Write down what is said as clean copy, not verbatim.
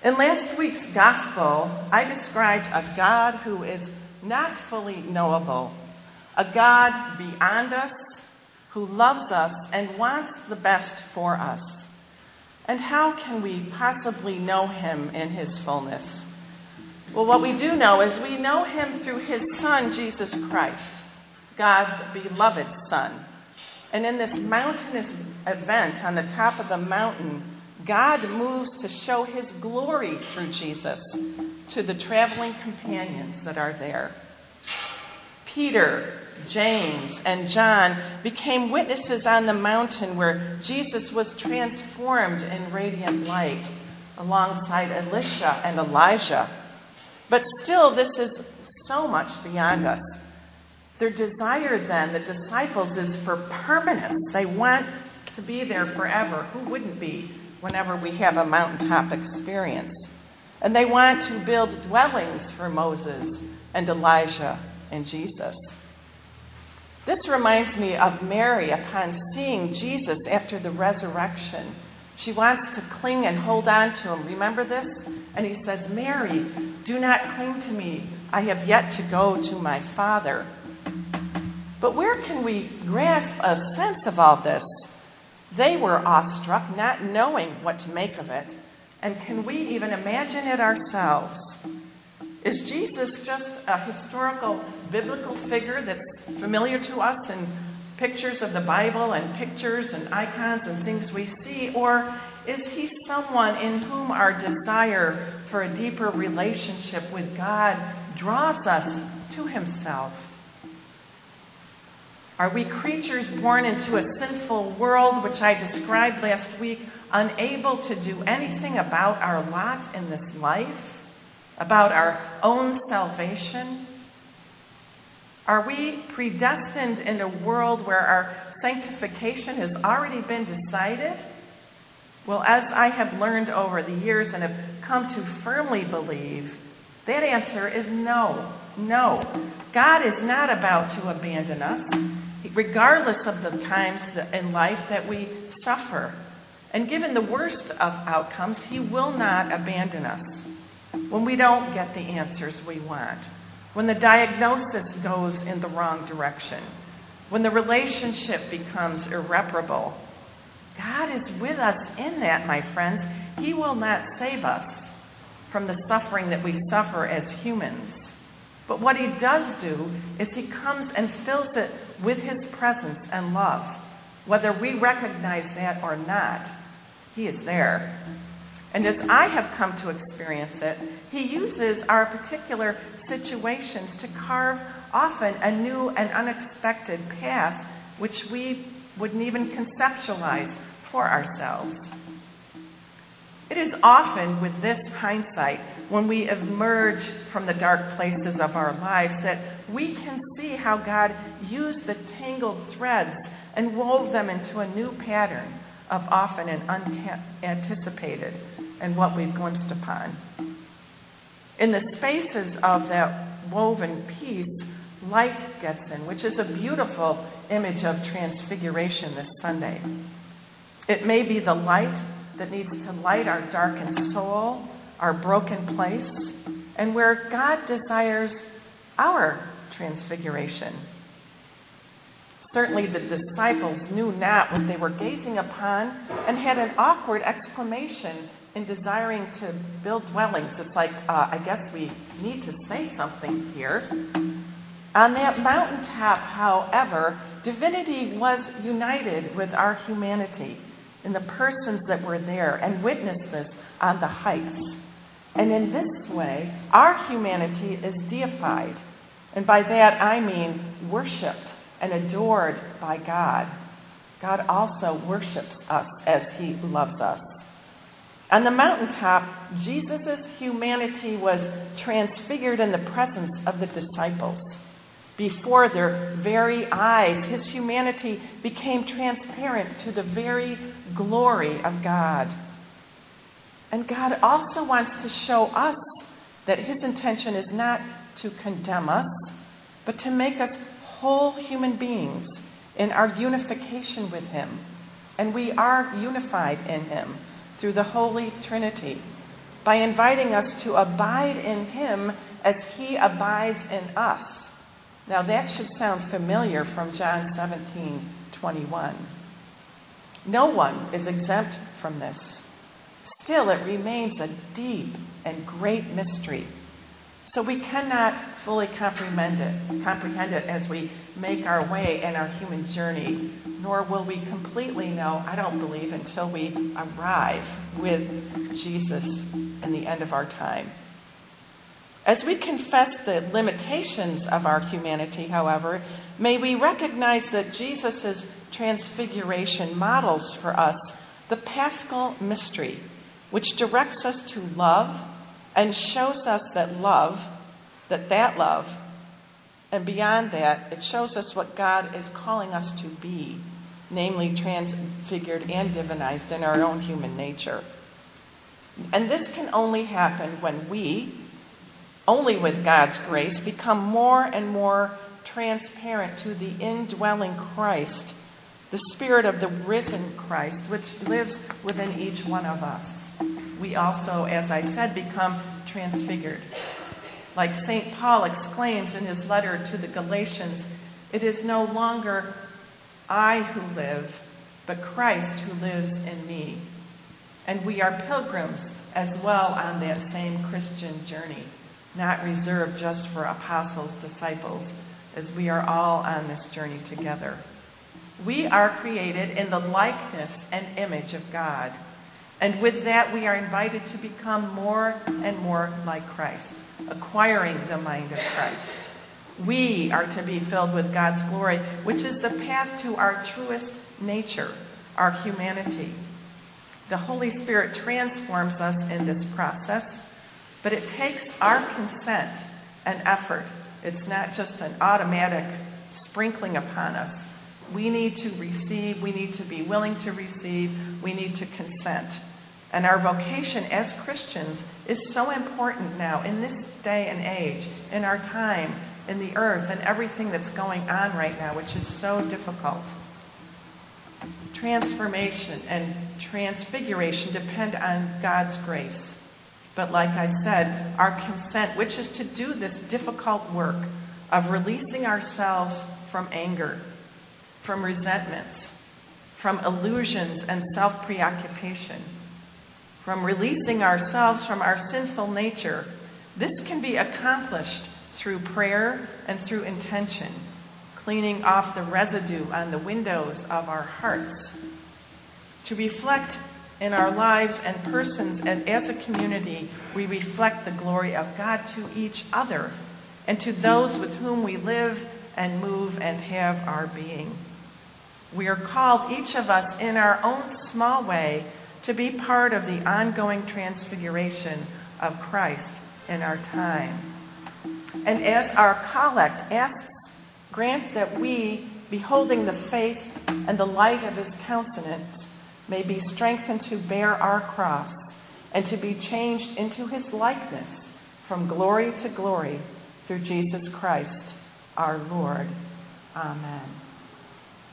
In last week's gospel, I described a God who is not fully knowable, a God beyond us, who loves us and wants the best for us. And how can we possibly know him in his fullness? Well, what we do know is we know him through his Son, Jesus Christ, God's beloved Son. And in this mountainous event on the top of the mountain, God moves to show his glory through Jesus to the traveling companions that are there. Peter, James, and John became witnesses on the mountain where Jesus was transformed in radiant light alongside Elisha and Elijah. But still, this is so much beyond us. Their desire then, the disciples, is for permanence. They want to be there forever. Who wouldn't be whenever we have a mountaintop experience? And they want to build dwellings for Moses and Elijah and Jesus. This reminds me of Mary upon seeing Jesus after the resurrection. She wants to cling and hold on to him. Remember this? And he says, "Mary, do not cling to me. I have yet to go to my Father." But where can we grasp a sense of all this? They were awestruck, not knowing what to make of it. And can we even imagine it ourselves? Is Jesus just a historical, biblical figure that's familiar to us in pictures of the Bible and pictures and icons and things we see? Or is he someone in whom our desire for a deeper relationship with God draws us to himself? Are we creatures born into a sinful world, which I described last week, unable to do anything about our lot in this life, about our own salvation? Are we predestined in a world where our sanctification has already been decided? Well, as I have learned over the years and have come to firmly believe, that answer is no. No. God is not about to abandon us, regardless of the times in life that we suffer. And given the worst of outcomes, he will not abandon us. When we don't get the answers we want, when the diagnosis goes in the wrong direction, when the relationship becomes irreparable, God is with us in that, my friends. He will not save us from the suffering that we suffer as humans. But what he does do is he comes and fills it with his presence and love. Whether we recognize that or not, he is there. And as I have come to experience it, he uses our particular situations to carve often a new and unexpected path which we wouldn't even conceptualize for ourselves. It is often with this hindsight, when we emerge from the dark places of our lives, that we can see how God used the tangled threads and wove them into a new pattern of often an unanticipated and what we've glimpsed upon. In the spaces of that woven piece, light gets in, which is a beautiful image of transfiguration this Sunday. It may be the light that needs to light our darkened soul, our broken place, and where God desires our transfiguration. Certainly the disciples knew not what they were gazing upon and had an awkward exclamation in desiring to build dwellings. It's like, I guess we need to say something here. On that mountaintop, however, divinity was united with our humanity in the persons that were there and witnessed this on the heights. And in this way, our humanity is deified. And by that I mean worshipped and adored by God. God also worships us as he loves us. On the mountaintop, Jesus' humanity was transfigured in the presence of the disciples. Before their very eyes, his humanity became transparent to the very glory of God. And God also wants to show us that his intention is not to condemn us, but to make us whole human beings in our unification with him. And we are unified in him through the Holy Trinity. by inviting us to abide in him as he abides in us. Now that should sound familiar from John 17:21. No one is exempt from this. Still, it remains a deep and great mystery. So we cannot fully comprehend it as we make our way in our human journey, nor will we completely know, I don't believe, until we arrive with Jesus in the end of our time. As we confess the limitations of our humanity, however, may we recognize that Jesus' transfiguration models for us the Paschal mystery, which directs us to love and shows us that love, and beyond that, it shows us what God is calling us to be, namely transfigured and divinized in our own human nature. And this can only happen when we, only with God's grace, become more and more transparent to the indwelling Christ, the Spirit of the risen Christ, which lives within each one of us. We also, as I said, become transfigured. Like St. Paul exclaims in his letter to the Galatians, it is no longer I who live, but Christ who lives in me. And we are pilgrims as well on that same Christian journey, not reserved just for apostles, disciples, as we are all on this journey together. We are created in the likeness and image of God. And with that, we are invited to become more and more like Christ, acquiring the mind of Christ. We are to be filled with God's glory, which is the path to our truest nature, our humanity. The Holy Spirit transforms us in this process, but it takes our consent and effort. It's not just an automatic sprinkling upon us. We need to receive, we need to be willing to receive, we need to consent. And our vocation as Christians is so important now in this day and age, in our time, in the earth, and everything that's going on right now, which is so difficult. Transformation and transfiguration depend on God's grace. But like I said, our consent, which is to do this difficult work of releasing ourselves from anger, from resentments, from illusions and self-preoccupation, from releasing ourselves from our sinful nature, this can be accomplished through prayer and through intention, cleaning off the residue on the windows of our hearts. To reflect in our lives and persons, and as a community, we reflect the glory of God to each other and to those with whom we live and move and have our being. We are called, each of us, in our own small way, to be part of the ongoing transfiguration of Christ in our time. And as our collect asks, grant that we, beholding the faith and the light of his countenance, may be strengthened to bear our cross and to be changed into his likeness from glory to glory through Jesus Christ our Lord. Amen.